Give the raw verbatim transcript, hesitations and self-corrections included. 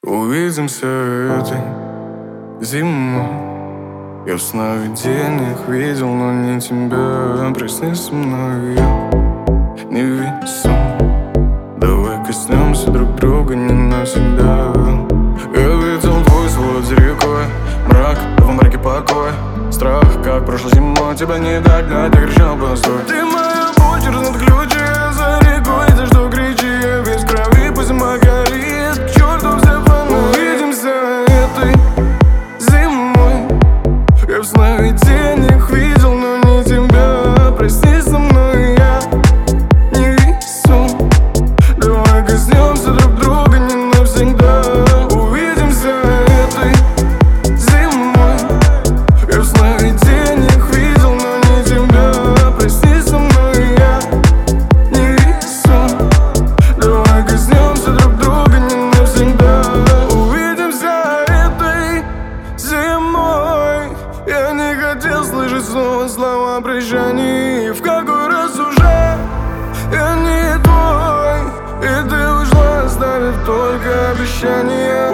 Увидимся этой зимой. Я в сновидениях видел, но не тебя. Прости со мной, я невесом. Давай коснемся друг друга не навсегда. Я видел твой свод за рекой, мрак, в мраке покой. Страх, как прошлой зимой, тебя не догнать, я кричал по настрой. Ты моя боль, через над ключи, я за рекой, за что кричи, я весь в крови, пусть зима горит, к черту все фонари. Увидимся этой зимой. Я в сновидениях видел, но не тебя. Прости со мной, я невесом. Давай коснемся друг друга не навсегда. Увидимся этой зимой. Я в сновидениях видел, но не тебя. Прости со мной, я невесом. Давай коснемся друг друга не навсегда. Увидимся этой зимой. Я не хотел слышать снова слова прощания. В какой раз уже я не твой, и ты ушла, оставив только обещания.